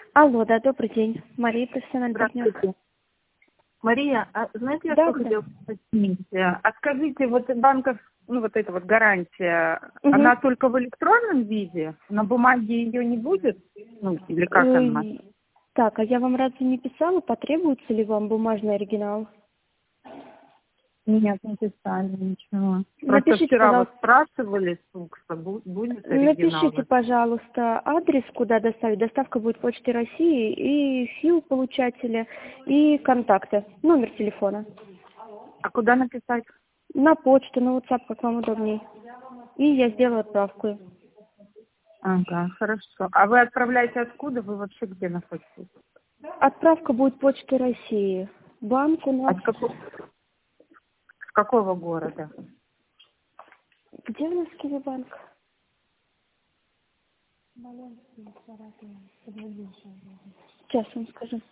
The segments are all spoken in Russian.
Алло, да, добрый день. Мария, профессиональный партнер. Здравствуйте. Мария, знаете, я Да, что да. хотела уточнить? А скажите, вот вот эта вот гарантия, Угу. она только в электронном виде? На бумаге ее не будет? Ну, или как она? Так, а я вам разве не писала, потребуется ли вам бумажный оригинал? Нет, не писали ничего. Просто Напишите, вчера вот пожалуйста. спрашивали, что будет оригинал. Напишите, пожалуйста, адрес, куда доставить. Доставка будет Почтой России, и ФИУ получателя, и контакты, номер телефона. А куда написать? На почту, на WhatsApp, как вам удобней. И я сделаю отправку. Ага, хорошо. А вы отправляете откуда? Вы вообще где находитесь? Отправка будет Почтой России. Банк у нас... С какого города? Где у нас Киевбанк? Сейчас вам скажу.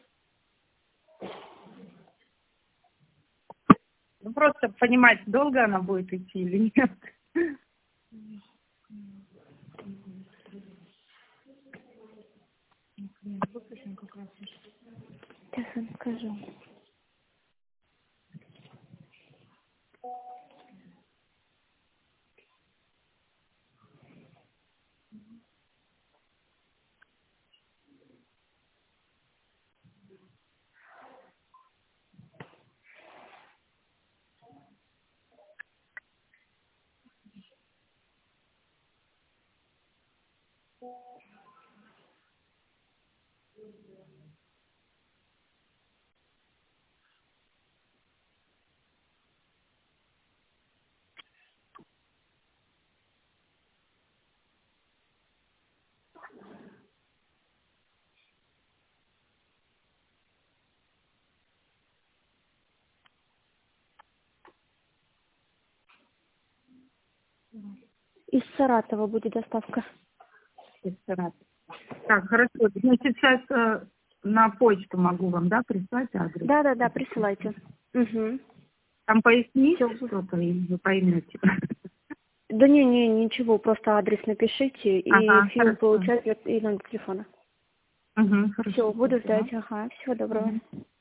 Ну, просто понимать, долго она будет идти или нет. Сейчас вам скажу. Из Саратова будет доставка. Так, хорошо. Значит, сейчас на почту могу вам, да, прислать адрес? Да, присылайте. Угу. Там поясните Всё. что-то, и вы поймете. Да ничего, просто адрес напишите, и Ага, ФИУ хорошо. получателя, и номер телефона. Угу, хорошо. Все, буду Спасибо. ждать. Ага, всего доброго.